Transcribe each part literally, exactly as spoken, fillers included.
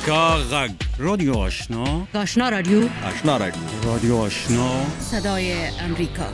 امریکا غږ رادیو آشنا آشنا رادیو آشنا رادیو رادیو آشنا صدای امریکا.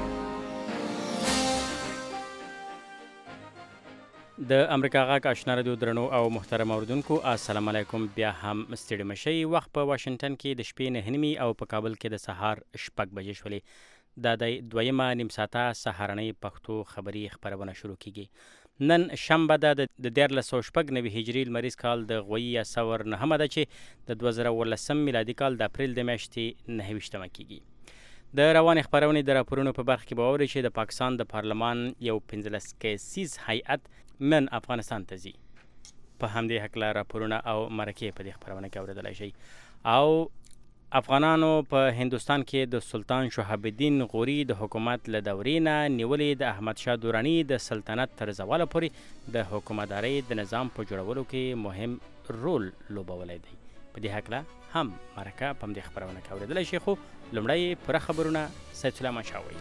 د امریکا غږ آشنا رادیو درنو او محترم اوریدونکو السلام علیکم. بیا هم ستړي مشئ. وخت په واشنگټن کې د شپې نه نیمې او په کابل کې د سهار شپږ بجې شولې. دا د دویمه نیم ساعته سهارنۍ پښتو خبري خبرونه شروع کیږي. نن شنبه ده د دیارلس سوه شپږ نوي هجري لمریز کال د غویي سور نهمه ده چې د دوه زره اوولسم میلادي کال د اپریل د میاشتې نهه ویشتمه کیږي. د روانې خپرونې د راپورونو په برخه کې به واورئ چې د پاکستان د پارلمان یو پنځلس کسیز هیئت نن افغانستان ته ځي. په همدې هکله راپورونه او مرکې په دې خپرونه کې اورېدلی شئ. او افغانانو په هندوستان کې د سلطان شهاب الدین غوري د حکومت له دورې نه نیولې د احمد شاه دراني د سلطنت تر زواله پورې د حکومتدارۍ د نظام په جوړولو کې مهم رول لوبولی دی. په دې هکله هم مرکه په همدې خپرونه کې اورېدلی شئ. خو لومړی پوره خبرونه سید سلیمان شاه وایي.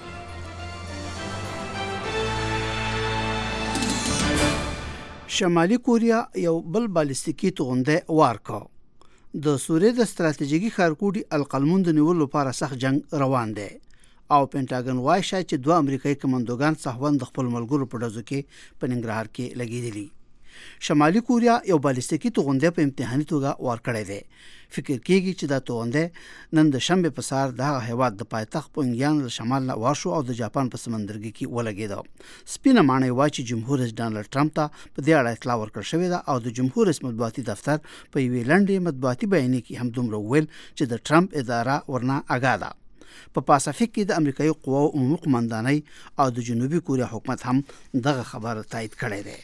شمالي کوریا یو بل بالستیکي توغنده وار کا. د سوریې د ستراتیژیکي ښارګوټي القلمون د نیولو لپاره سخت جنگ روان دی او پینټاګن وایي چې دوه امریکایي کمانډوګان سهون د خپل ملګرو په ډزو کې په ننګرهار کې لګېدلي. شمالي کوریا یو بالستیکي توغنده په امتحاني توګه وار کړی دی. فکر کېږي چې دا توغنده نن د شنبې په سهار دغه هیواد د پایتخت پونګیان له شمال نه وار شو او د جاپان په سمندرګي کې ولګېده. سپینه ماڼۍ وایي چې جمهور رئیس ډانلډ ټرمپ ته په دې اړه اطلاع ورکړل شوې ده او د جمهور رئیس مطبوعاتي دفتر په یوې لنډې مطبوعاتي بیانیه کې هم دومره وویل چې د ټرمپ اداره ورنه آګاه ده. په پاسفیک کې د امریکایي قواو عمومي قماندانۍ او د جنوبي کوریا حکومت هم دغه خبره تایید کړې ده.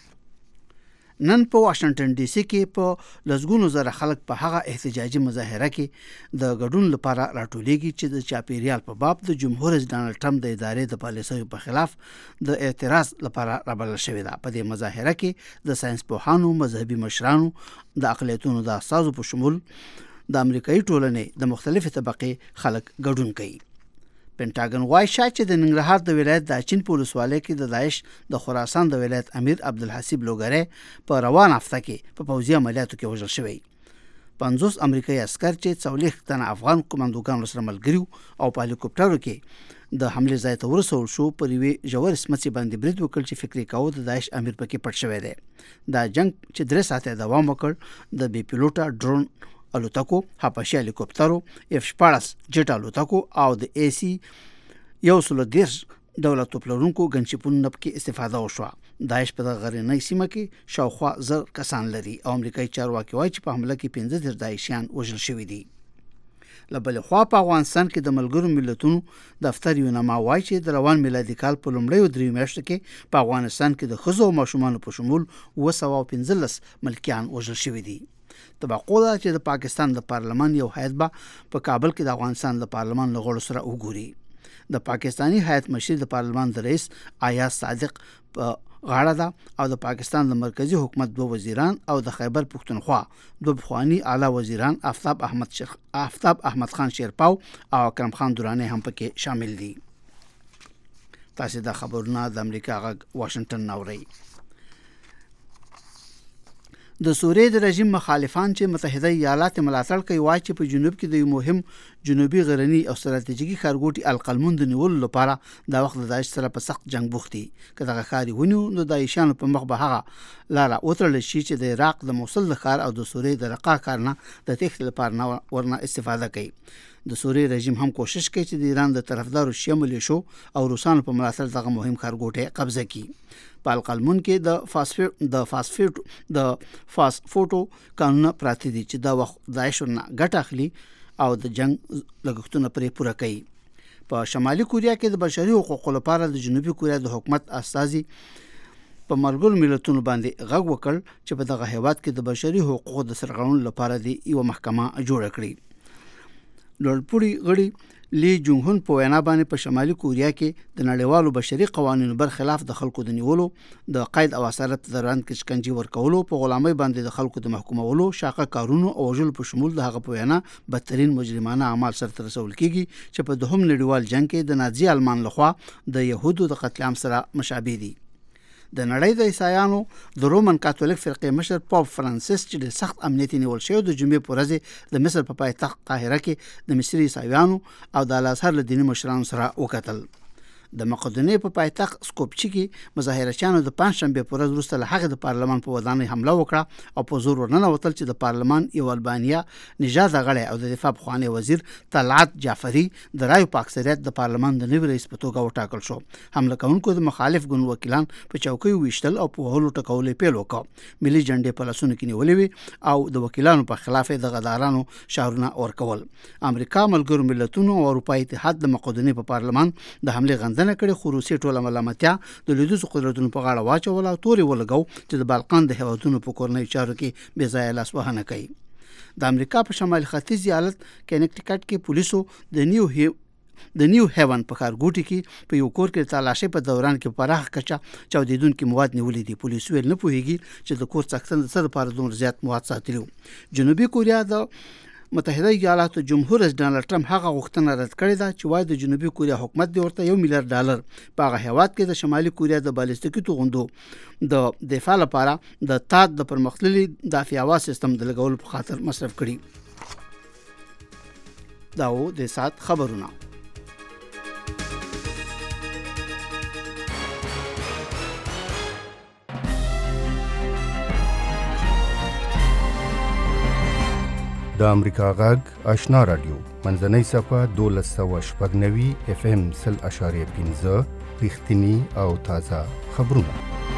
نن په واشنگټن ډي سي کې په لسګونو زره خلک په هغه احتجاجي مظاهره کې د ګډون لپاره راټولېږي چې د چاپیریال په باب د جمهور رئیس ډانلډ ټرمپ د ادارې د پالیسیو په خلاف د اعتراض لپاره رابلل شوې ده. په دې مظاهره کې د ساينس پوهانو، مذهبي مشرانو، د اقلیتونو د اساسو په شمول د امریکایي ټولنې د مختلفې طبقې خلک ګډون کوي. پینټاګن وایي چې د ننګرهار د ولایت د اچین په ولسوالۍ کې د داعش د خراسان د ولایت امیر عبدالحسیب لوګری په روان هفته کې په پوځي عملیاتو کې وژل شوی. پنځوس امریکایي عسکر چې څلوېښت تنه افغان کمانډوګانو سره ملګري او په هلیکوپټرو کې د حملې ځای ته ورسول شو. پر یوې ژورې سمڅې باندې برید وکړ چې فکري کاوه د داعش امیر پکې پټ شوی دی. دا جنگ چې درې ساعته دوام وکړ د بې پیلوټه ډرون الوتکو، هاپاشي هلیکوپټرو، اف شپاړس جټ الوتکو او د اي سي یو سلو دېرش ډوله توپلرونکو ګنشپونو پکې استفاده وشوه. داعش په دغه غرنۍ سیمه کې شاوخوا زر کسان لري او امریکایي چارواکي وایي چې په حمله کې پنځه دېرش داعشیان وژل شوي دي. له بلې خوا په افغانستان کې د ملګرو ملتونو دفتر یونما وایي چې د روان میلادي کال په لومړیو دریو میاشتو کې په افغانستان کې د ښځو او ماشومانو په شمول اوه سوه او پنځلس ملکیان وژل شوي دي. توقع ده چې د پاکستان د پارلمان یو هیئت به په کابل کې د افغانستان د پارلمان له غړو سره وګوري. د پاکستاني هیئت مشر د پارلمان د رئیس ایاز صادق په غاړه ده او د پاکستان د مرکزی حکومت دوه وزیران او د خیبر پښتونخوا دوه پخواني اعلی وزیران آفتاب احمد شیخ آفتاب احمد خان شیرپاو او اکرم خان دراني هم پکې شامل دي. تاسو دا خبرونه د امریکا غږ واشنگټن نوري. د سوریې د رژیم مخالفان چې متحده ایالات ملاتړ کوي وایي چې په جنوب کې د یو مهم جنوبي غرني او ستراتیژیکي ښارګوټي القلمون د نیولو لپاره دا وخت د داعش سره په سخت جنگ بوخت دي. که دغه ښار ونیو نو د داعشیانو په مخ به هغه لاره وتړل شي چې د عراق د موصل د ښار او د سوریې د رقا ښار نه د تېښتې لپاره ورنه استفاده کوي. د سوریې رژیم هم کوشش کوي چې د ایران د طرفدارو شیعه ملیشو او روسانو په ملاتړ دغه مهم ښارګوټی قبضه کړي. په القلمون کې د فاسفیټ د فاسفیټ د فاسفوټو قانون پراته دي چې دا وخت داعش ورنه ګټه اخلي او د جنگ لګښتونه پرې پوره کوي. په شمالي کوریا کې د بشري حقوقو لپاره د جنوبي کوریا د حکومت استازي په ملګرو ملتونو باندې غږ وکړ چې په دغه هیواد کې د بشري حقوقو د سرغړونو لپاره د یو محکمه جوړه کړي. لوړپوړي غړي لی جونګهون په وینا باندې په شمالي کوریا کې د نړیوالو بشري قوانینو برخلاف د خلکو د نیولو، د قید او اسارت دوران کې شکنجه ورکولو، په غلامۍ باندې د خلکو د محکومولو، شاقه کارونو او وژلو په شمول د هغه په وینا بدترین مجرمانه اعمال سرته رسول کیږي چې په دوهم نړیوال جنگ کې د نازي آلمان لخوا د يهودو د قتل عام سره مشابه دي. د نړۍ د عیسایانو د رومن کاتولیک فرقې مشر پاپ فرانسیس چې د سخت امنیتي نیول شوی د جمعې په ورځ د مصر په پایتخت قاهره کې د مصري عیسایانو او د الازهر له دیني مشرانو سره وکتل. د مقدونیې په پایتخت سکوپچي کې مظاهرچیانو د پنځشنبه په ورځ وروسته له هغه د پارلمان په ودانۍ حمله وکړه او په زور ورننوتل چې د پارلمان یو البانیا نژاد غړی او د دفاع پخوانی وزیر طلعت جعفری د رایو په اکثریت د پارلمان د نوي رئیس په توګه وټاکل شو. حمله کوونکو د مخالف ګوند وکیلان په چوکۍ ویشتل او په وهلو ټکولو پیل وکړ. ملي جنډې په لاسونو کې نیولې وې او د وکیلانو په خلاف د غدارانو شعارونه ورکول. امریکا، ملګرو ملتونو او اروپایي اتحاد د مقدونیې په پارلمان د حمله غندنه کړې، خو روسیې ټوله ملامتیا د لویدیځو قدرتونو په غاړه واچوله او تورې ولګو چې د بالقان د هیوادونو په کورنیو چارو کې بې ځایه لاسوهنه کوي. د امریکا په شمال ختیځ ایالت کینیکټیکټ کې پولیسو د نیو هی د نیو هیون په ښارګوټي کې په یو کور کې تلاشي په دوران کې پراخ کچا چاودیدونکي مواد نیولې دي. پولیس ویل نه پوهیږي چې د کور څښتن د څه لپاره دومره زیات مواد ساتلي. جنوبي کوریا د متحده ایالاتو جمهور رئیس ډانلډ ټرمپ هغه غوښتنه رد کړې ده چې وايي د جنوبي کوریا حکومت د ورته یو میلیارډ ډالر په هغه هیواد کې د شمالي کوریا د بالستیکي توغندو د دفاع لپاره د تاد د پرمختللي دافعه سیستم د لګولو په خاطر مصرف کړي. دا و د سات خبرونه. د امریکا غږ آشنا رادیو منځنۍ صفه دولس سوه شپږ نوي اف ام سل اشاریه پنځه رښتینی او تازه خبرونه.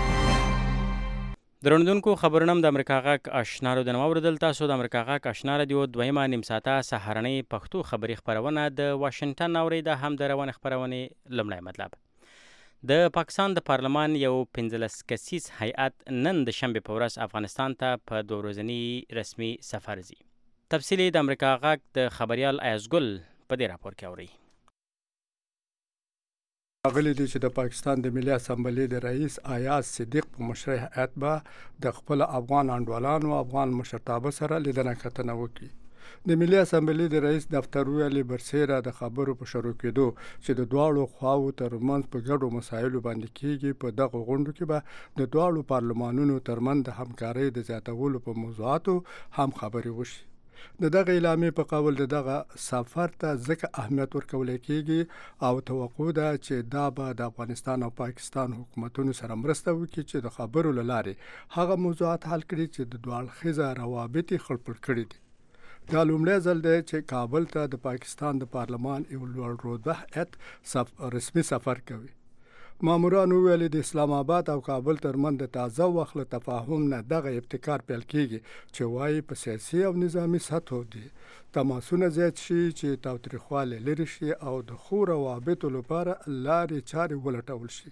درنوونکو خبرونه د امریکا غږ آشنا رادیو د نووردل تاسو د امریکا غږ آشنا رادیو دویمه نیم ساعته سهارنۍ پښتو خبري خبرونه د واشنگټن اورېده هم د روانه خبرونه لمړی مطلب. د پاکستان د پارلمان یو پنځلس کسیز هیئت نن د شنبه په ورځ افغانستان ته په دوه ورځني رسمي سفر ځي. تفصیلی د امریکا غږ د خبریال ایازګل په دې راپور کې اوري. اغلی دی چې د پاکستان د ملي اسمبلی د رئیس ایاز صدیق په مشرۍ هیئت به د خپل افغان انډوالانو او افغان مشرتابه سره لیدنه کتنه وکړي. د ملي اسمبلی د رئیس دفتر ویلي برسیره د خبرو په شروع کېدو چې د دواړو خواو ترمنځ په ګډو مسایلو باندې کېږي. په دغه غونډو کې به د دواړو پارلمانونو ترمنځ د همکارۍ د زیاتولو په موضوعاتو هم خبرې وشي. د دغه اعلامیې په قول د دغه سفر ته ځکه اهمیت ورکول کېږي او توقع ده چې دا به د افغانستان او پاکستان حکومتونو سره مرسته وکړي چې د خبرو له لارې هغه موضوعات حل کړي چې د دوه اړخیزه روابط یې خړپړ کړي دي. دا لومړی ځل دی چې کابل ته د پاکستان د پارلمان یو لوړ رتبه هیئت رسمي سفر کوي. ماموران وویل د اسلام آباد او کابل ترمنځ د تازه وخت له تفاهم نه دغه ابتکار پیل کېږي چې وایي په سیاسي او نظامي سطحو دي تماسونه زیات شي چې تاوتریخوالی لرې شي او د ښو روابطو لپاره لارې چارې ولټول شي.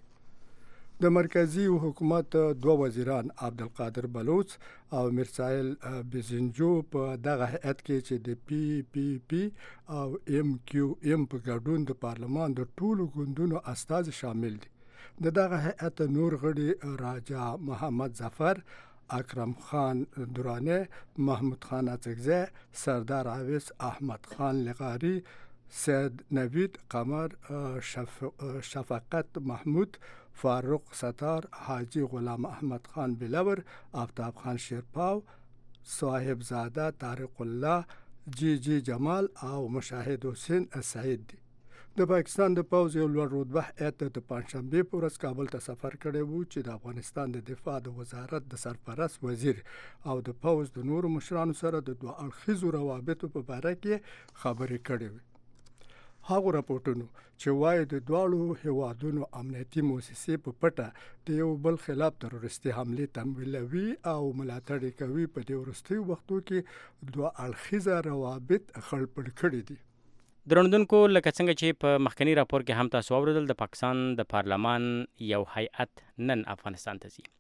د مرکزي حکومت دوه وزیران عبدالقادر بلوچ او میرسایل بیزنجو په دغه هیئت کې چې د پی پی پی او ام کیو ام په ګډون د پارلمان د ټولو ګوندونو استازي شامل دي. د دغه هیئت نور غړي راجا محمد ظفر، اکرم خان درانه، محمود خان اڅکزی، سردار عویس احمد خان لغاری، سید نوید قمر، شف... شفقت محمود، فاروق ستار، حاجی غلام احمد خان بلور، آفتاب خان شیرپاو، صاحب زاده طارق الله، جی جی جمال او مشاهد حسین سعید دي. د پاکستان د پوځ یو لوړ رتبه هیئت د پنځشنبې په ورځ کابل ته سفر کړی وو چې د افغانستان د دفاع د وزارت د سرپرست وزیر او د پوځ د نورو مشرانو سره د دوه اړخیزو روابطو په باره کې خبرې کړې وې. هغو راپورټونو چې وایي د دواړو هیوادونو امنیتي موسسې په پټه د یو بل خلاف تروریستي حملې تمویلوي او ملاتړ کوي په دې وروستیو وختو کې دوه اړخیزه روابط خړپړ کړي دي. درنوونکو لکه څنګه چې په مخکنی راپور کې هم تاسو واوریدل د پاکستان د پارلمان یو هیئت نن افغانستان ته ځي.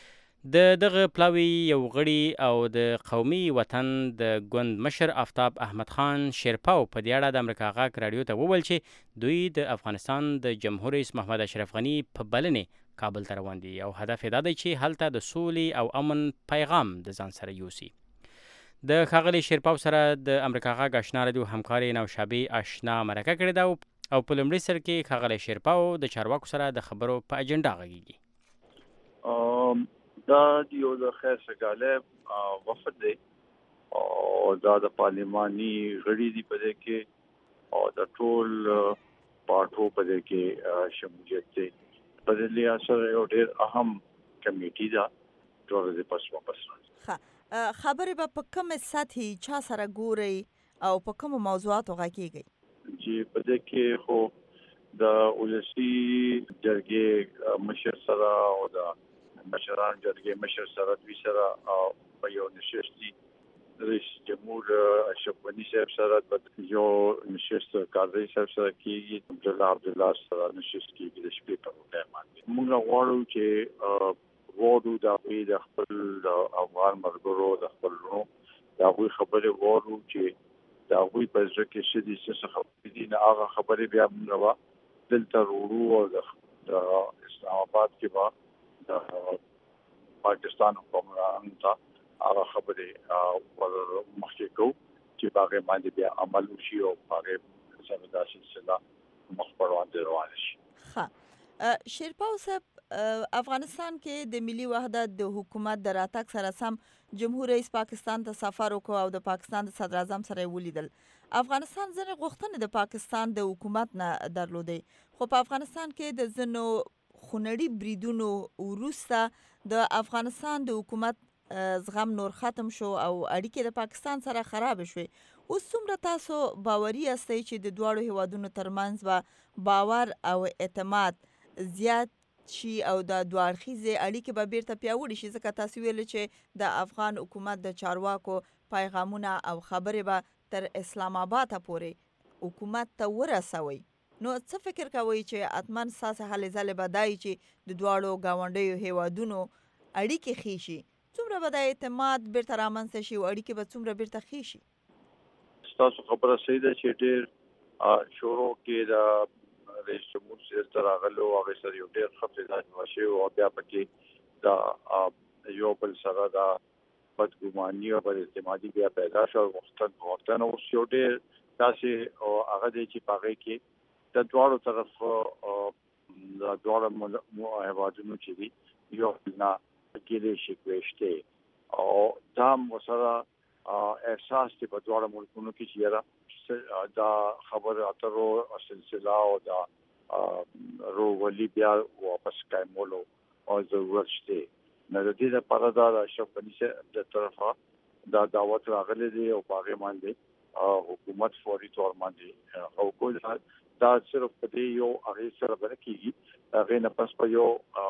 د دغه پلاوي یو غړي او د قومي وطن د ګوند مشر آفتاب احمد خان شیرپاو په دې اړه د امریکا غږ رادیو ته وویل چې دوی د افغانستان د جمهور رئیس محمد اشرف غني په بلنې کابل ته روان دي او هدف یې دا دی چې هلته د سولې او امن پیغام د ځان سره یوسي. د ښاغلي شیرپاو سره د امریکا غږ آشنا رادیو همکاري نوشابې آشنا مرکه کړې ده او په لومړي سر کې ښاغلی شیرپاو د چارواکو سره د خبرو په اجنډا غږیږي. دا یو د خیر سګاله وفد دی او دا د پارلیماني غړي دی په دې کې او د ټول پارټو په دې کې شمولیت دی په دې لحاظ سره یو ډېر اهم کمیټي دا ټول د پس واپس ښه خبرې به په کومه سطحي چا سره ګوري او په کومو موضوعاتو غږیږي چې په دې کې خو د ولسی جرګې مشر سره او د مشران جرګې مشر سره دوی سره او په یو نشستي رئیس جمهور اشرف غنی صاحب سره په یو نشست کاردی صاحب سره کېږي عبد الله عبد الله سره نشست کېږي د شپې په وخت باندې موږ غواړو چې وورو دا په خپل افغان مرګرو د خپل نو دا وی خبره وورو چې دا وی په ځکه کې شدي څه خبرې دي نه هغه خبرې بیا موږ دلته ورو او د اسلام آباد کې با د پاکستان حکومت ته هغه خبرې ور مخکې کو چې باغې باندې بیا عمل وشي او باغې سره دا سلسله مخ پر وړاندې روان شي. ښه شیرپاو صاحب افغانستان کې د ملي وحدت د حکومت د راتګ سره سم جمهور رئیس پاکستان ته سفر وکړ او د پاکستان د صدر اعظم سره ولیدل. افغانستان ځنې غوښتنې د پاکستان د حکومت نه درلودې خو په افغانستان کې د ځنو خونړي بریدونو وروسته د افغانستان د حکومت زغم نور ختم شو او اړیکې د پاکستان سره خراب شوې. اوس څومره تاسو باوري یاستئ چې د دواړو هیوادونو ترمنځ به باور او اعتماد زیات شي او د دوه اړخیزې اړیکې به بیرته پیاوړې شي ځکه تاسو ویل چې د افغان حکومت د چارواکو پیغامونه او خبرې به تر اسلام آباد پورې حکومت ته ورسوي. نو څه فکر کوئ چې اتمن ستاسې هلې ځلې به دای چې د دواړو ګاونډیو هیوادونو اړیکې ښې شي څومره به د اعتماد بیرته رامنځته شي او اړیکې به څومره بیرته ښې شي؟ ستاسو خبره صحیح ده چې ډېر شروع کې د رئیس جمهور صاحب ته راغلو هغې سره یو ډېر ښه فضا وشوې او بیا پکې د یو بل سره د بدګماني او بداعتمادي بیا پیدا شو وختن وختن اوس یو ډېر داسې هغه دی چې په هغې کې د دواړو طرف د دواړو هیوادونو چې دي یو نه ګیلې شکوې شته او دا هم ورسره احساس دی په دواړو ملکونو کې چې یاره دا خبرې اترو سلسله او دا روغلي بیا واپس قایمولو او ضرورت شته. نو د دې لپاره دا د اشرف غني صاحب د طرفه دا دعوت راغلی دی او په هغې باندې حکومت فوري طور باندې او کول دا صرف په دې یو هغې سره به نه کېږي هغې نه پس په یو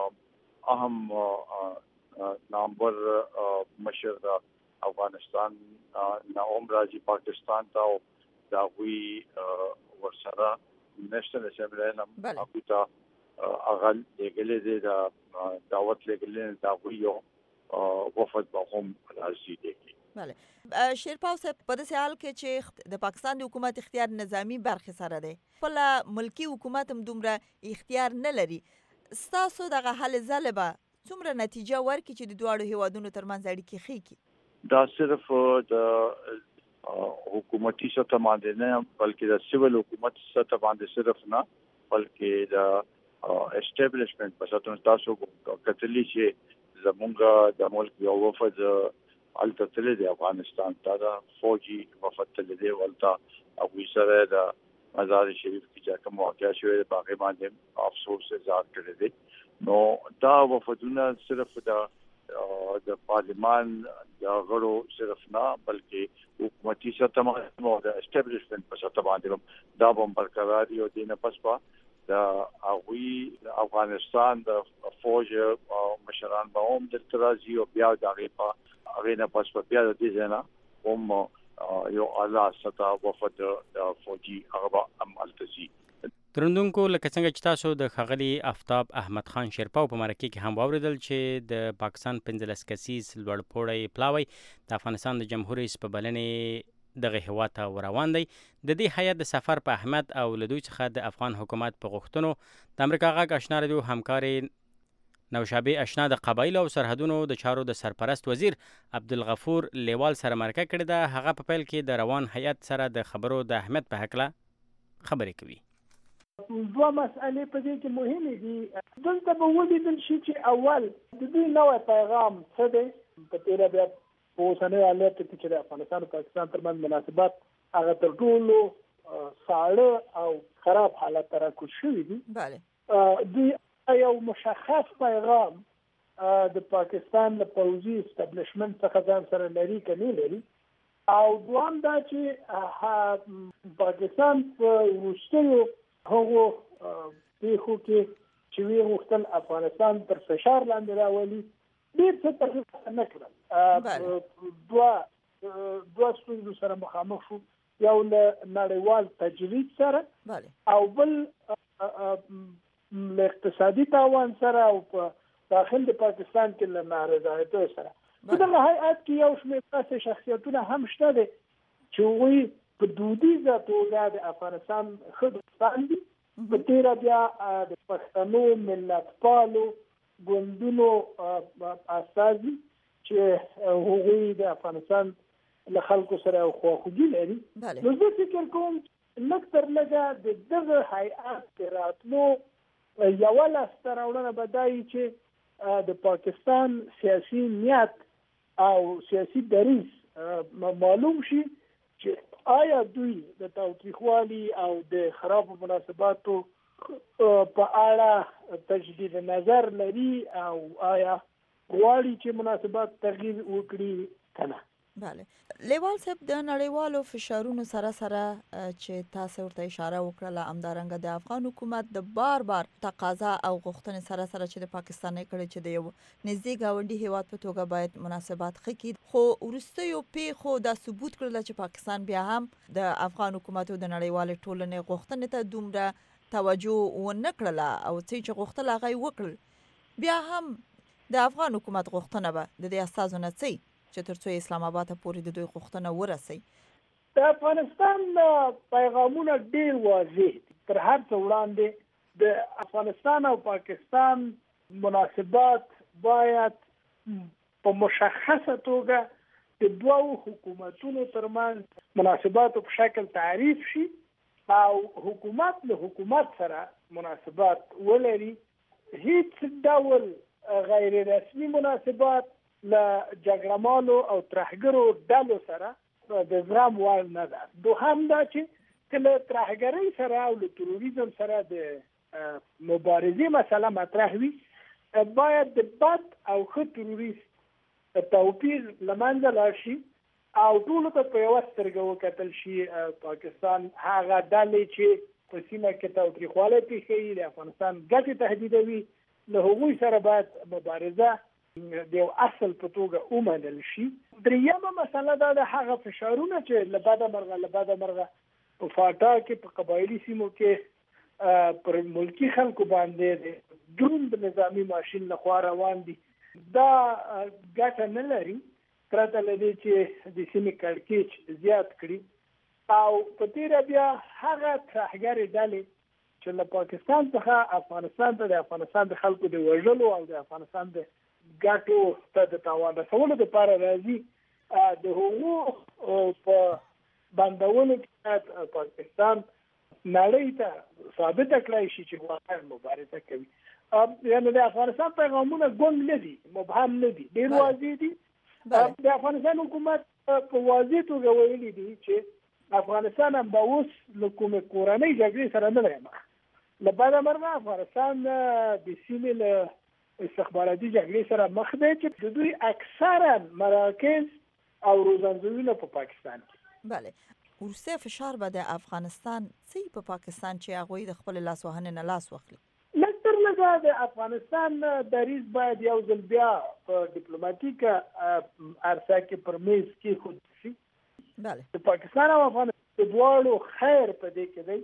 اهم نامور مشر د افغانستان نه هم راځي پاکستان ته او د هغوی ورسره نېشنل اسمبلی نه هغوی ته هغه لېږلی دی د دعوت لېږلی دی د هغوی یو وفد به هم راځي دی. بله شیرپاو صاحب په داسې حال کې چې د پاکستان د حکومت اختیار نظامی برخې سره دی خپله ملکي حکومت هم دومره اختیار نه لري ستاسو دغه هلې ځلې به څومره نتیجه ورکړي چې د دواړو هیوادونو ترمنځ اړیکې ښې کړي؟ دا صرف د حکومتي سطح باندې نه بلکې د سیول حکومت سطح باندې صرف نه بلکې د اسټابلیشمنت په سطح تاسو کتلی چې زمونږ د ملک یو وفد الته تللی دی افغانستان ته د فوجي وفد تللی دی ولته هغوی سره د مزار شریف کې چې کوم واقعه شوې په هغې باندې افسوس اظهار کړی دی. نو دا وفدونه صرف د د پارلیمان د غړو صرف نه بلکې حکومتي سطح باندې او د اسټابلیشمنت په سطح باندې دا به برقرار دي او دې نه پس به د هغوی افغانستان د فوج مشران به هم دلته راځي او بیا د هغې په هغې نه پس به بیا د دې ځای نه هم یو اعلی سطح وفد د فوجي هغه به هم هلته ځي. درندونکو لکه څنګه چې تاسو د ښاغلي آفتاب احمد خان شیرپاو په مرکه کې هم واورېدل چې د پاکستان پنځلس کسیز لوړپوړی پلاوی د افغانستان د جمهور رئیس په بلنې دغه هیواد ته ورروان دی. د دې هیات د سفر په اهمیت او له دوی څخه د افغان حکومت په غوښتنو د امریکا غږ اشنا رادیو همکارې نوشابه اشنا د قبایلو او سرحدونو د چارو د سرپرست وزیر عبدالغفور لیوال سره مرکه کړې ده. هغه په پیل کې د روان هیات سره د خبرو د اهمیت په هکله خبرې کوي. دوه مسئلې په دې کې مهمې دي. دلته به ولیدل شي چې اول د دوی نوی پیغام څه دی. په تېره بیا په اوسنۍ حالت کې چې د افغانستان او پاکستان ترمنځ مناسبات هغه تر ټولو ساړه او خراب حالت ته راکوز شوي دي. بله دوی یو مشخص پیغام د پاکستان د پوځي اسټابلیشمنت څخه ځان سره لري که نه لري. او دوام دا چې پاکستان په وروستیو هغو پیښو کې چې ویې غوښتل افغانستان تر فشار لاندې راولي ډېر څه ترلاسه نه کړل. دوه دوه ستونزو سره مخامخ شو، یو له نړیوال تجرید سره او بل له اقتصادي تاوان سره او په داخل د پاکستان کې له نارضایتیو سره. په دغه هیئت کې یو شمېر داسې شخصیتونه هم شته دي چې هغوی په دودیزه توګه د افغانستان ښه دوستان دي. په تېره بیا د پښتنو ملتپالو ګوندونو استازي چې هغوی د افغانستان له خلکو سره خواخوږي لري. نو زه فکر کوم لږ تر لږه د دغه هیئت د راتلو یوه لاسته راوړنه به دا وي چې د پاکستان سیاسي نیت او سیاسي دریځ معلوم شي چې آیا دوی د تاوتریخوالي او د خرابو مناسباتو په اړه تجدید نظر لري او آیا غواړي چې مناسبات تغییر وکړي که نه. بله لیوال صاحب، د نړیوالو فشارونو سره سره چې تاسو ورته اشاره وکړه، همدارنګه د افغان حکومت د بار بار تقاضا او غوښتنې سره سره چې د پاکستان نه کړي چې د یو نږدې ګاونډي هیواد په توګه باید مناسبات ښه کړي، خو وروستیو پیښو دا ثبوت کړل چې پاکستان بیا هم د افغان حکومت او د نړیوالې ټولنې غوښتنې ته دومره توجه ونه کړله او څه چې غوښتل هغه یې وکړل. بیا هم د افغان حکومت غوښتنه به د دې استازو نه څه چې تر څو اسلام آباد پورې د دوی غوښتنه ورسي. د افغانستان پیغامونه ډیر واضح دي. تر هر څه وړاندې د افغانستان او پاکستان مناسبات باید په مشخصه توګه د دوو حکومتونو ترمنځ مناسباتو په شکل تعریف شي او حکومت له حکومت سره مناسبات ولري. هیڅ ډول غیر رسمي مناسبات له جګړهمالو او ترهګرو ډلو سره د زغم وړ نه ده. دوهم دا چې که له ترهګرۍ سره او له تروریزم سره د مبارزې مسله مطرح وي، باید د بد او ښه تروریست توپیر له منځه لاړ شي او ټولو ته په یوه سترګه وکتل شي. پاکستان هغه ډلې چې په سیمه کې تاوتریخوالی پېښوي، د افغانستان ګټې تهدیدوي، له هغوی سره باید مبارزه د یو اصل په توګه ومنل شي. دریمه مسله دا د هغه فشارونه چې له بده مرغه له بده مرغه په فاټا کې په قبایلي سیمو کې پر ملکي خلکو باندې د دروند نظامي ماشین لخوا روان دي، دا ګټه نه لري پرته له دې چې د سیمې کړکېچ زیات کړي. او په تېره بیا هغه ترهګرې ډلې چې له پاکستان څخه افغانستان ته د افغانستان د خلکو د وژلو او د افغانستان د ګټو ته د تاوان رسولو دپاره راځي، د هغو په بندولو کې پاکستان نړۍ ته ثابته کړی شي چې واقعا مبارزه کوي. یعنې د افغانستان پیغامونه ګونګ نه دي، مبهم نه دي، ډېر واضح دي. د افغانستان حکومت په واضح توګه ویلي دي چې افغانستان هم به اوس له کومې کورنۍ جګړې سره نه دی مخ. له بده مرغه افغانستان د سیمې له استخباراتي جګړې سره مخ دی چې د دوی اکثرا مراکز او روزنځایونه په پاکستان کې. بله وروستی فشار به د افغانستان څه په پاکستان چې هغوی د خپل لاسوهنې نه لاس واخلي. لږ تر لږه د افغانستان دریځ باید یو ځل بیا په ډیپلوماټیکه عرصه کې پر میز کېښودل شي. بله د پاکستان او افغانستان دواړو خیر په دې کې دی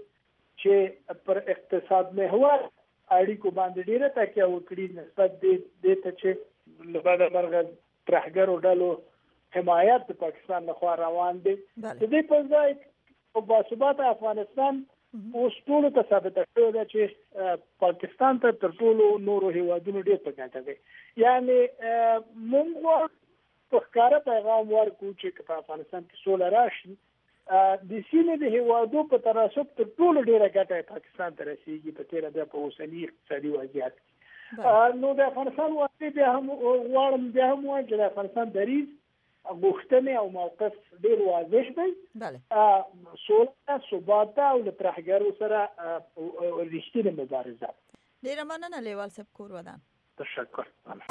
چې پر اقتصاد محور اړیکو باندې ډیره تکیه وکړي نسبت دې ته چې له بده مرغه ترهګرو ډلو حمایت د پاکستان لخوا روان دی. د دې په ځای په باثباته افغانستان اوس ټولو ته ثابته شوې ده چې پاکستان ته تر ټولو نورو هیوادونو ډېر په ګټه دی. یعنې موږ په ښکاره پیغام ورکړو چې په افغانستان کې سوله راشي د سیمې د هیوادو په تناسب تر ټولو ډیره ګټه پاکستان ته رسیږي په تیره بیا په اوسني اقتصادي وضعیت نو د افغانستان واقع بیا هم غواړم بیا هم وایم چې د افغانستان دریځ غوښتنې او موقف ډیر واضح دی سوله ثبات او له ترهګرو سره رښتینې مبارزه. ډیره مننه لیوال صاحب کور ودان. تشکر.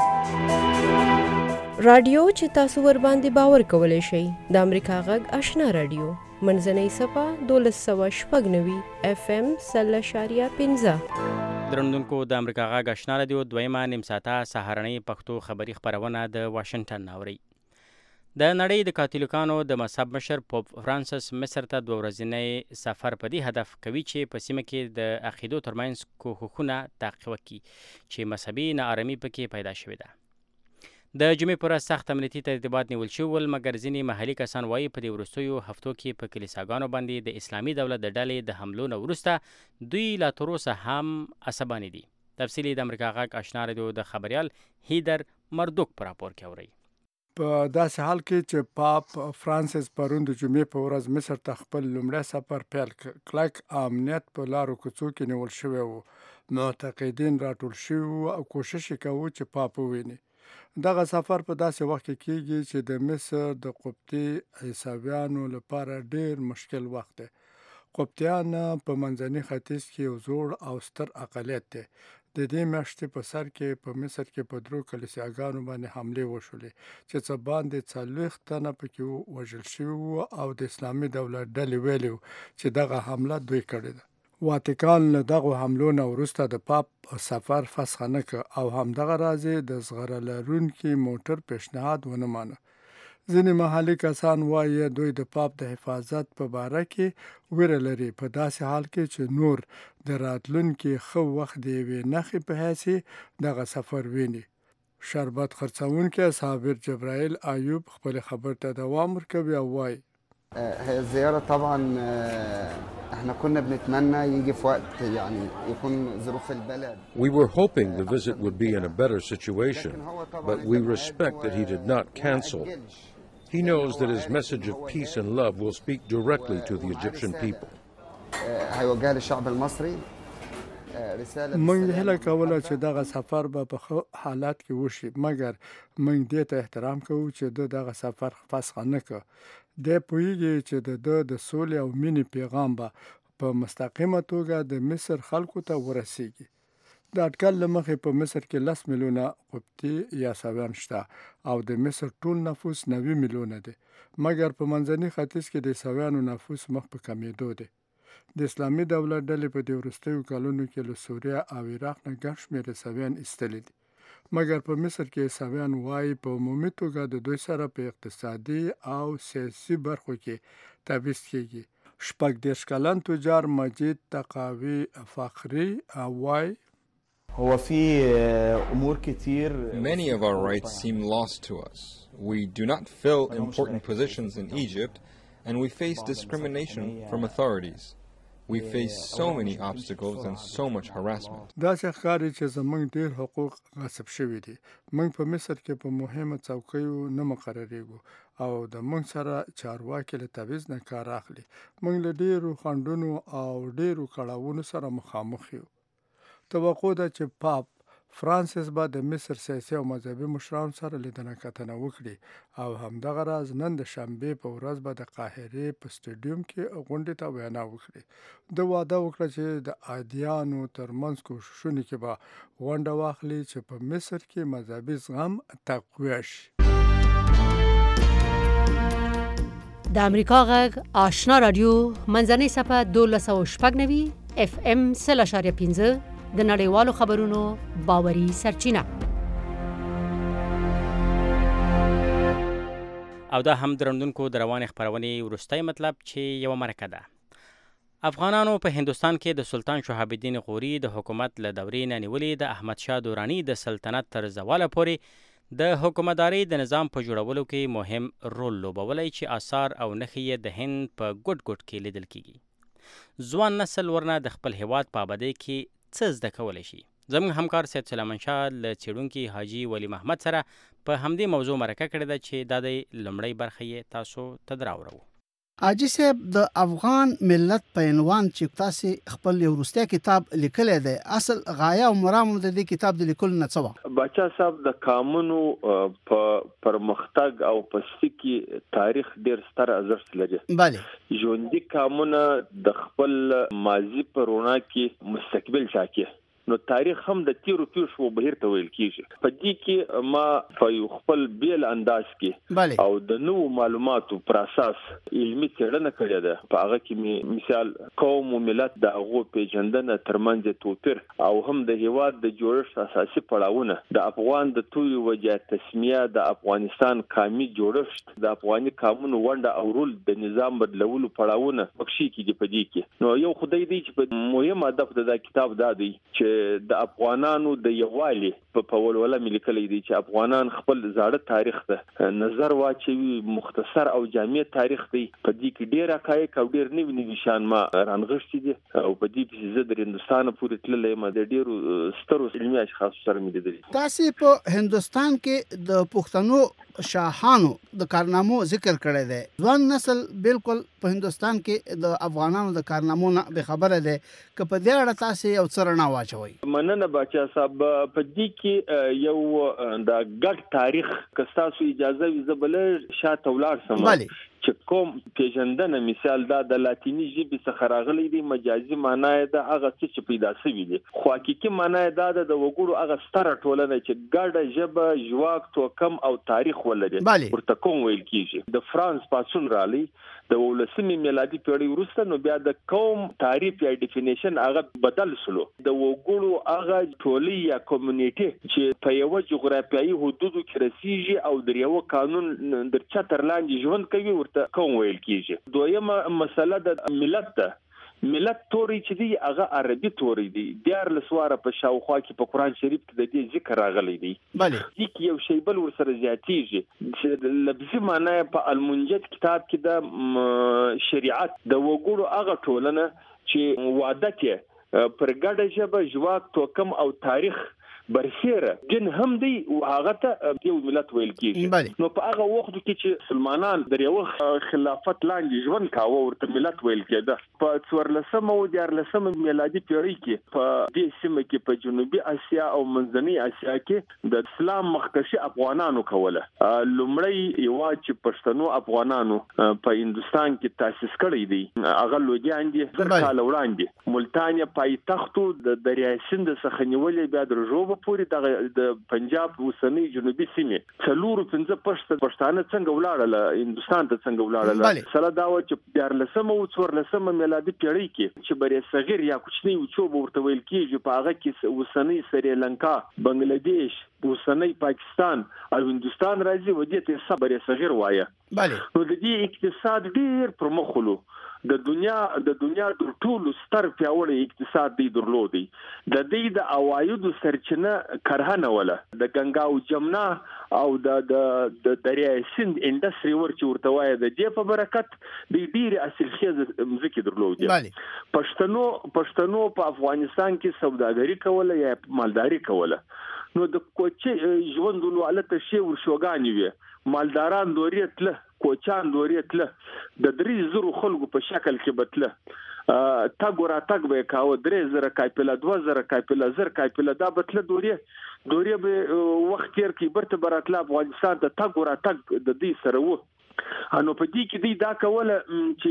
رادیو چې تاسو ور باندې باور کولای شئ د امریکا غږ آشنا رادیو منځنۍ صفه دولس سوه شپږ نوي اف ام سل اشاریه پنځه. درنونکو د امریکا غږ آشنا رادیو دویمه نیم ساعته سهارنۍ پښتو خبري خبرونه د واشنگټن اوري. د نړۍ د کاتولیکانو د مذهب مشر پوپ فرانسس مصر ته دوه ورځنی سفر په دې هدف کوي چې په سیمه کې د عقیدو ترمنځ کوښښونه تعقیب کړي چې مذهبي ناارامي پکې پیدا شوې ده. د جمعې پر ورځ سخت امنیتي ترتیبات نیول شوي ول، مګر ځینې محلي کسان وایي په دې وروستیو هفتو کې په کلیساګانو باندې د اسلامي دولت د ډلې د حملو نه وروسته دوی لا تر اوسه هم عصباني دي. تفصیلي د امریکا غږ آشنا رادیو د خبریال هیدر مردوک په راپور کې اوري. په داسې حال کې چې پاپ فرانسیس پرون د جمعې په ورځ مصر ته خپل لومړی سفر پیل کړ، کلک امنیت په لارو کوڅو کې نیول شوی و. معتقدین راټول شوي وو او کوشش یې کوو چې پاپ وویني. دغه سفر په داسې وخت کې کېږي چې د مصر د قبطي عیسویانو لپاره ډېر مشکل وخت دی. قبطیان په منځني ختیځ کې یو زوړ او ستر اقلیت دی. د دې میاشتې په سر کې په مصر کې په درو کلیساګانو باندې حملې وشولې چې څه باندې څلوېښت تنه پکې وژل شوي وو او د اسلامي دولت ډلې ویلي وو چې دغه حمله دوی کړې ده. واتیکان له دغو حملو نه وروسته د پاپ سفر فسخه نه کړ او همدغه راز یې د زغره لرونکي موټر پیشنهاد ونه مانه. ځینې محلي کسان وایي دوی د پاپ د حفاظت په باره کې ویره لري، په داسې حال کې چې نور د راتلونکي ښه وخت د یوې نښې په حیث دغه سفر ویني. شربت خرڅونکی صابر جبرائیل ایوب خپل خبر ته دوام ورکوي او وایي هي الزيارة طبعا احنا كنا بنتمنى يجي في وقت يعني يكون ظروف البلد. We were hoping the visit would be in a better situation, but we respect that he did not cancel. He knows that his message of peace and love will speak directly to the Egyptian people. هيوجه للشعب المصري رسالة. موږ هیله کوله چې دغه سفر به په ښه حالت کې وشي، مګر موږ دې ته احترام کوو چې د دغه سفر فسخه نه کړ. دی پوهیږي چې د ده د سولې او مینې پیغام به په مستقیمه توګه د مصر خلکو ته ورسیږي. د اټکل له مخې په مصر کې لس میلیونه قبطي عیسویان شته او د مصر ټول نفوس نوي میلیونه دی، مګر په منځني ختیځ کې د عیسویانو نفوس مخ په کمیدو دی. د اسلامي دولت ډلې په دې وروستیو کلونو کې له سوریه او عراق نه ګڼ شمېر عیسویان ایستلي دي، مګر په مصر کې عیسویان وایي په عمومي توګه د دوی سره په اقتصادي او سیاسي برخو کې تبعیض کېږي. شپږ دېرش کلن تجار مجید تقاوي فخري وایي هو في امور كتير. Many of our rights seem lost to us. We do not fill important positions in Egypt and we face discrimination from authorities. We face so many obstacles and so much harassment. دا څه ښکاري چې زموږ ډېر حقوق غصب شوي دي. موږ په مصر کې په مهمه څوکیو نه مقرریږو او د موږ سره چارواکي له تبعیض نه کار اخلي. موږ له ډېرو خنډونو او ډېرو کړاوونو سره مخامخ یو. توقع ده چې پاپ فرانسیس به د مصر سیاسي او مذهبي مشرانو سره لیدنه کتنه وکړي او همدغه راز نن د شنبې په ورځ به د قاهرې په سټیډیوم کې غونډې ته وینا وکړي. د واده وکړه چې د ادیانو ترمنځ کوششونو کې به غونډه واخلي چې په مصر کې مذهبي زغم تقویه شي. د امریکا غږ آشنا رادیو منځنۍ صفه دولس سوه شپږ نوي اف ام سل اشاریه پنځه د نړیوالو خبرونو باوري سرچینه. او دا هم درندونکو د روانې خپرونې وروستی مطلب چې یوه مرکه ده. افغانانو په هندوستان کې د سلطان شهاب الدین غوري د حکومت له دورې نه نیولې د احمد شاه دراني د سلطنت تر زواله پورې د حکومتدارۍ د نظام په جوړولو کې مهم رول لوبولی چې آثار او نښې یې د هند په ګوټ ګوټ کې لیدل کیږي. ځوان نسل ورنه د خپل هیواد په ابادۍ کې څه زده کولی شي؟ زموږ همکار سید سلیمان شاه له څېړونکي حاجي ولی محمد سره په همدې موضوع مرکه کړې ده چې دا د لومړۍ برخه یې تاسو ته دراوړو. حاجی صاحب د افغان ملت په عنوان چې تاسو خپل یو وروستی کتاب لیکلی دی، اصل غایه او مرام د دې کتاب د لیکلو نه څه وه؟ بچا صاحب د قانونو په پرمختګ او پسکی تاریخ ډیر ستر ارزښت لري. بله ژوندي قانونه د خپل ماضي په رڼا کې مستقبل ټاکي. نو تاریخ هم د تیرو پیښو بهیر ته ویل کیږي. په دې کې ما په خپل بیل انداز کې او د نوو معلوماتو پر اساس علمي څېړنه کړې ده. په هغه کې مثال قوم او ملت د هغو پیژندنه ترمنځ توپیر او هم د هیواد د جوړښت اساسي پړاوونه، د افغان د توي وجه تسمیه، د افغانستان قومي جوړښت، د افغاني قانونو ونډه او رول د نظام بدلولو پړاوونه پکې کې دي. په دې کې نو یو خدای دی چې مهم هدف د کتاب دا دی چې د افغانانو د یووالي په ولوله ملي کلی دی چې افغانان خپل زاړه تاریخ ته نظر واچوي. مختصر او جامع تاریخ دی. په دې کې ډیر حقایق او ډیر نوي نوي شان ما رانغښتي دي او په دې کې زه د هندستان پورې تللی یم، د ډیرو سترو علمي اشخاص سره مې لیدلي. تاسو په هندستان کې د پښتنو شاهانو د کارنامو ذکر کړی دی. ځوان نسل بالکل په هندستان کې د افغانانو د کارنامو نه به خبره ده. که په دې اړه تاسو یو څه رڼا واچوئ. مننه بچا صاحب. په دې کې یو د ګډ تاریخ که تاسو اجازه وي زه بل شاته ولاړ سم چې کوم پیژندنه مثال دا د لاتینی ژبې څخه راغلی دی. مجازي معنی دا هغه څه چې پیدا شوی دی، خو حقيقي معنی دا د وګړو هغه ستره ټولنه چې ګډه ژبه، ژواک، توکم او تاریخ ولري. ورته کوم ویل کیږي. د فرانس پاسون رالی د ولسمي میلادي پیړۍ وروسته، نو بیا د قوم تعریف یا ډیفینیشن هغه بدل شلو. د وګړو هغه ټولي یا کمیونټي چې په یو جغرافیایي حدودو کې رسیږي او د یو قانون در چتر لاندې ژوند کوي، ورته قوم ویل کیږي. دویمه مسله د ملت ده. ملت توري چې دی هغه عربي توري دی. دیار لسواره په شاوخوا کې په قران شریف کې د دې ذکر راغلی دی. بله دې یو شی بل ور سره زیاتیږي چې لفظي معنی په المنجد کتاب کې د شریعت د وګړو هغه ټولنه چې وعده کې پر ګډه ژبه، ژواک، توکم او تاریخ برسیره دین هم دی او هغه ته یو ملت ویل کیږي. نو په هغه وخت کې چې مسلمانان د یو خلافت لاندې ژوند کاوه ورته ملت ویل کېده. په څوارلسمه او دیارلسمه میلادي پیړۍ کې په دې سیمه کې په جنوبي اسیا او منځنۍ اسیا کې د اسلام مخکشي افغانانو کوله. لومړی یو چې پښتنو افغانانو په هندستان کې تاسیس کړی دی. هغه لوګیان دي زر کال وړاندې ملتان پایتختو د دریای سند څخه نیولې بیا د رجوب پوری د پنجاب اوسنۍ جنوبي سیمې څلور پنځه پښتون پښتانه څنګه ولاړل هندستان ته څنګه ولاړل. سره دا و چې دیارلسمه او څوارلسمه میلادي پیړۍ کې چې بری صغیر یا کوچنی وچوب ورته ویل کیږي، په هغه کې اوسنۍ سریلانکا، بنگلاديش، اوسنۍ پاکستان او هندستان راځي، و دې ته صبر صغیر وایي. بله نو د دې اقتصاد ډیر پرمخلو. د دنیا د دنیا د ټولو ستر پیاوړی اقتصاد دی درلودي. د دې د عوایدو سرچینه کرهنه ولا د ګنگا او جمنا او د د دریای سند انډستری ورچ ورته وای د دې په برکت د ډیر اصل خیز مزکی درلودي. پښتنو پښتنو په افغانستان کې سوداګري کوله یا مالداري کوله. نو د کوچي ژوندونو الته شی ورشوګانی وي. مالداران دوري تل، کوچان دوري تل، د درې زرو خلکو په شکل کې بتله. تا ګورا تک به کاو درې زره کایپله، دوه زره کایپله، زر کایپله دا بتله دوري دوري به وخت تیر کې برته براتله افغانستان ته تا ګورا تک د دې سره وو. انو په دې کې دی دا کوله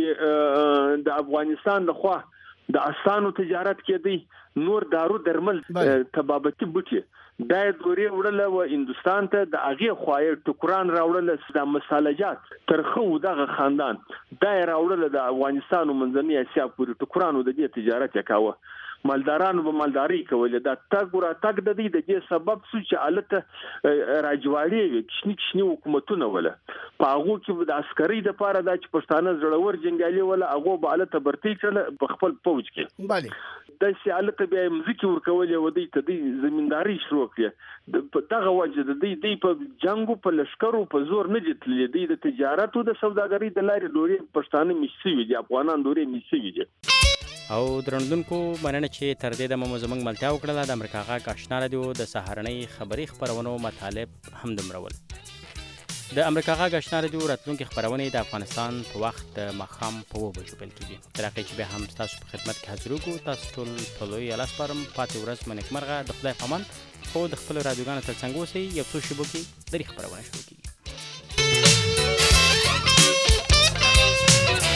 چې د افغانستان د خوا د اسانو تجارت کې دی، نور دارو درمل، تبابتي بوټي دا دوري وړل و هندستان ته، د هغه خوای ټکران راوړل، د مسالجات ترخو دغه خاندان دا راوړل د افغانستان او منځنۍ اسیا پورې ټکرانو د دې تجارت وکاوه. مالدارانو به مالداري کوله. دا تګ ورا تګ د دې د دې سبب څه چې الته راجواړي وي کشنی کشنی حکومتونه ولا په هغه کې د عسکري د پاره د پښتانه زړور جنگالي ولا هغه به الته برتي کړل په خپل فوج کې. bale د سیالت به مزکی ورکولې و دې ته د زمینداری شروع کړې. د دغه وجه د دې په جنگو په لشکرو په زور نه جتلې دي. د تجارت او د سوداګرۍ د لارې دوري پښتانه مشي وي، افغانان دوري مشي وي. او درندونکو مننه چې تر دې د مو زمنګ ملتیا وکړه. د امریکا غا آشنا رادیو د سهارنۍ خبری خبرونو مطالب هم دمرول. د امریکا غږ آشنا رادیو راتلونکي خبرونه د افغانستان په وخت د ماښام په اوه بجو پیل کیږي. تر هغې چې بیا هم ستاسو په خدمت کې حاضر وکړو. تاسو ټول په لوی الله سپارم. پاتې ورځ مو نیکمرغه. د خدای په امان. خو د خپلو رادیوګانو تر څنګ اوسئ. یو څو شېبو کې درې خبرونه شروع کیږي.